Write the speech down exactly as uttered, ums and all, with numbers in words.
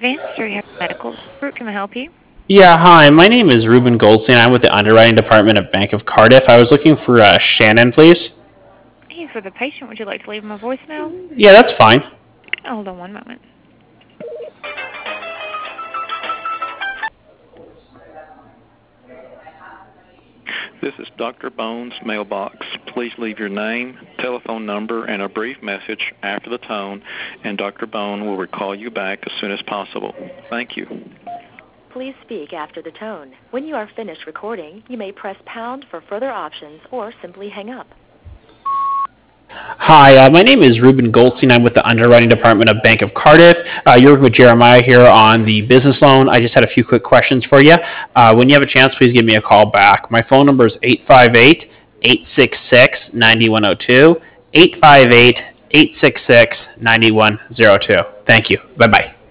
Advanced Area Medical Group. Can I help you? Yeah, hi. My name is Ruben Goldstein. I'm with the underwriting department of Bank of Cardiff. I was looking for uh, Shannon, please. He's for the patient. Would you like to leave him a voicemail? Yeah, that's fine. Hold on one moment. This is Doctor Bones' mailbox. Please leave your name, telephone number, and a brief message after the tone, and Doctor Bone will call you back as soon as possible. Thank you. Please speak after the tone. When you are finished recording, you may press pound for further options or simply hang up. Hi, uh, my name is Ruben Goldstein. I'm with the underwriting department of Bank of Cardiff. Uh, you're with Jeremiah here on the business loan. I just had a few quick questions for you. Uh, when you have a chance, please give me a call back. My phone number is eight five eight, eight six six, nine one zero two, eight five eight, eight six six, nine one zero two. Thank you. Bye-bye.